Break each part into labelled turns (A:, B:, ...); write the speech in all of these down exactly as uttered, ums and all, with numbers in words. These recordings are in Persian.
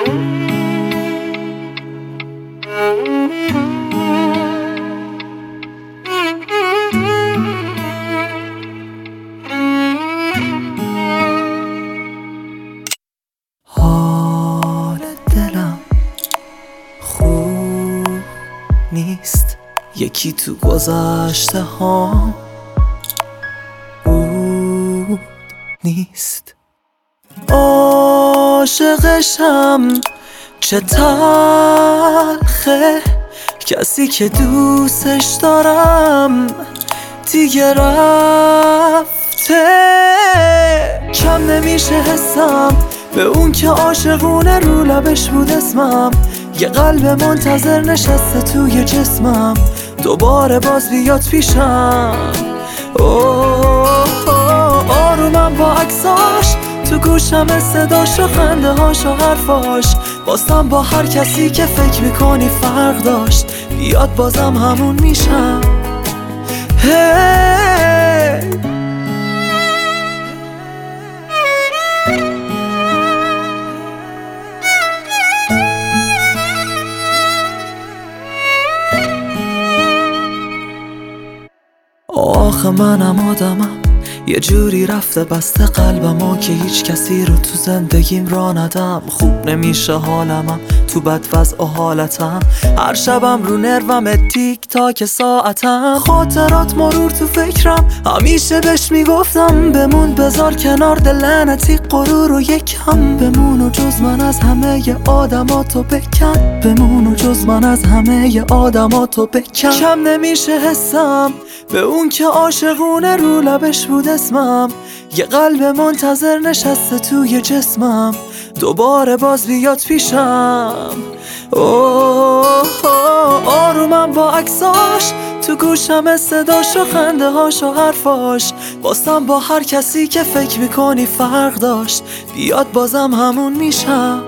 A: حال دلم خوب نیست، یکی تو گذشته ها بود نیست. عاشقشم چه تلخه، کسی که دوستش دارم دیگه رفته. کم نمیشه حسم به اون که عاشقونه رو لبش بود اسمم. یه قلب منتظر نشسته توی جسمم، دوباره باز بیاد پیشم. اوه آرومم با عکساش، تو گوشم صداش و خنده هاش و حرفاش. بازم با هر کسی که فکر میکنی فرق داشت، بیاد بازم همون میشم. hey. آخه منم آدمم یه جوری رفته بسته قلبم، که هیچ کسی رو تو زندگیم را ندم. خوب نمیشه حالمم تو بد وضع و حالتم، هر شبم رو نروم تیک تاک ساعتم. خاطرات مرور تو فکرم، همیشه بهش میگفتم بمون بذار کنار دل لعنتی غرور و یکم بمون و جز من از همه ی آدماتو بکن. بمون و جز من از همه ی آدماتو بکن. کم نمیشه حسم به اون که عاشقونه رو لبش بود اسمم. یه قلب منتظر نشسته توی جسمم، دوباره باز بیاد پیشم. اوه آرومم با عکساش، تو گوشم صداش و خنده هاش و حرفاش. بازم با هر کسی که فکر میکنی فرق داشت، بیاد بازم همون میشم.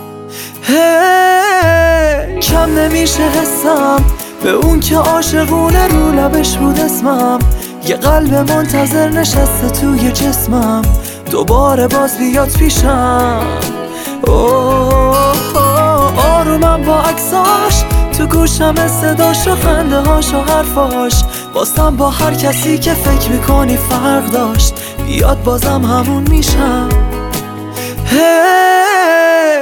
A: hey. کم نمیشه حسم به اون که عاشقونه رو لبش بود اسمم. یه قلب منتظر نشسته توی جسمم، دوباره باز بیاد پیشم. اوه آرومم با عکساش، تو گوشم صداش و خنده هاش و حرفاش. بازم با هر کسی که فکر میکنی فرق داشت، بیاد بازم همون میشم. hey.